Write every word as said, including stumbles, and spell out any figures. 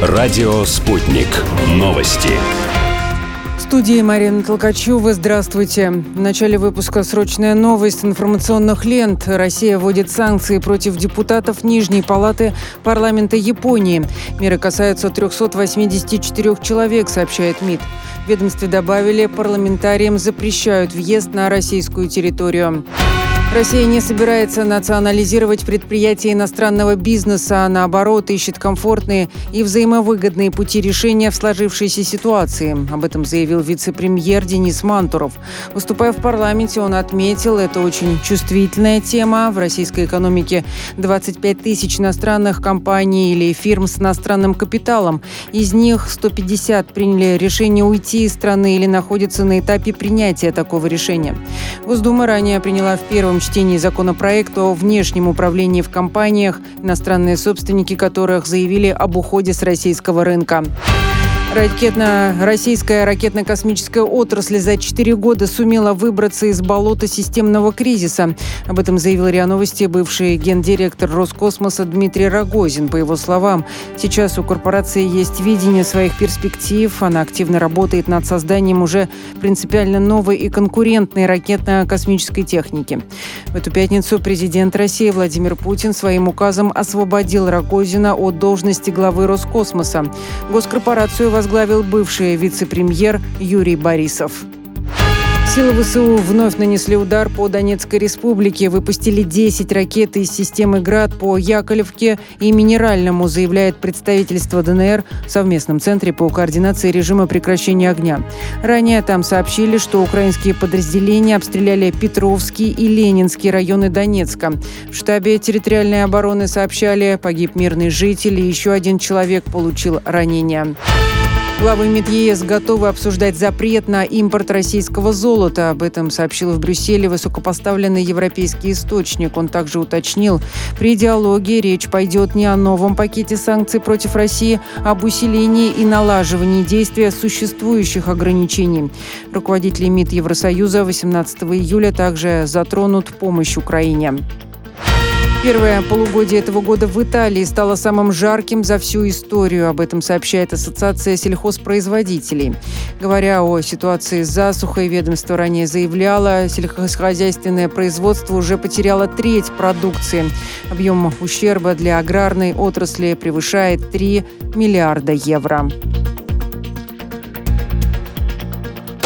Радио «Спутник». Новости. В студии Марина Толкачева. Здравствуйте. В начале выпуска срочная новость информационных лент. Россия вводит санкции против депутатов Нижней палаты парламента Японии. Меры касаются трёхсот восьмидесяти четырёх человек, сообщает МИД. В ведомстве добавили, парламентариям запрещают въезд на российскую территорию. Россия не собирается национализировать предприятия иностранного бизнеса, а наоборот ищет комфортные и взаимовыгодные пути решения в сложившейся ситуации. Об этом заявил вице-премьер Денис Мантуров. Выступая в парламенте, он отметил, это очень чувствительная тема. В российской экономике двадцать пять тысяч иностранных компаний или фирм с иностранным капиталом. Из них сто пятьдесят приняли решение уйти из страны или находятся на этапе принятия такого решения. Госдума ранее приняла в первом чтении законопроект о внешнем управлении в компаниях, иностранные собственники которых заявили об уходе с российского рынка. Ракетно... Российская ракетно-космическая отрасль за четыре года сумела выбраться из болота системного кризиса. Об этом заявил РИА Новости бывший гендиректор Роскосмоса Дмитрий Рогозин. По его словам, сейчас у корпорации есть видение своих перспектив. Она активно работает над созданием уже принципиально новой и конкурентной ракетно-космической техники. В эту пятницу президент России Владимир Путин своим указом освободил Рогозина от должности главы Роскосмоса. Госкорпорацию возглавил бывший вице-премьер Юрий Борисов. Силы ВСУ вновь нанесли удар по Донецкой республике. Выпустили десять ракет из системы «Град» по Яковлевке и Минеральному, заявляет представительство ДНР в совместном центре по координации режима прекращения огня. Ранее там сообщили, что украинские подразделения обстреляли Петровский и Ленинский районы Донецка. В штабе территориальной обороны сообщали, погиб мирный житель, и еще один человек получил ранения. Главы МИД ЕС готовы обсуждать запрет на импорт российского золота. Об этом сообщил в Брюсселе высокопоставленный европейский источник. Он также уточнил, при диалоге речь пойдет не о новом пакете санкций против России, а об усилении и налаживании действия существующих ограничений. Руководители МИД Евросоюза восемнадцатого июля также затронут помощь Украине. Первое полугодие этого года в Италии стало самым жарким за всю историю. Об этом сообщает Ассоциация сельхозпроизводителей. Говоря о ситуации с засухой, ведомство ранее заявляло, сельскохозяйственное производство уже потеряло треть продукции. Объем ущерба для аграрной отрасли превышает три миллиарда евро.